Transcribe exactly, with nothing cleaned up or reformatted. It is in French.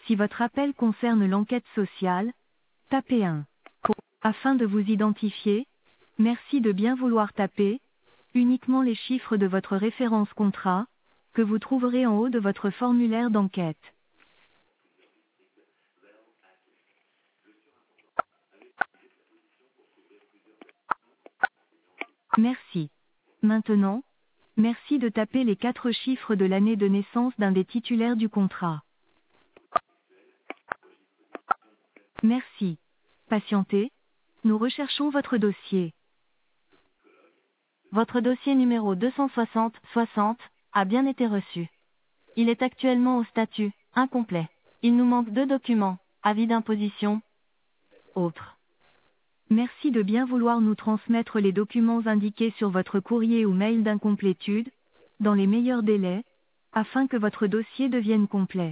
Si votre appel concerne l'enquête sociale, tapez un. Pour, afin de vous identifier, merci de bien vouloir taper uniquement les chiffres de votre référence contrat, que vous trouverez en haut de votre formulaire d'enquête. Merci. Maintenant, merci de taper les quatre chiffres de l'année de naissance d'un des titulaires du contrat. Merci. Patientez. Nous recherchons votre dossier. Votre dossier numéro deux cent soixante soixante a bien été reçu. Il est actuellement au statut incomplet. Il nous manque deux documents, avis d'imposition, autres. Merci de bien vouloir nous transmettre les documents indiqués sur votre courrier ou mail d'incomplétude, dans les meilleurs délais, afin que votre dossier devienne complet.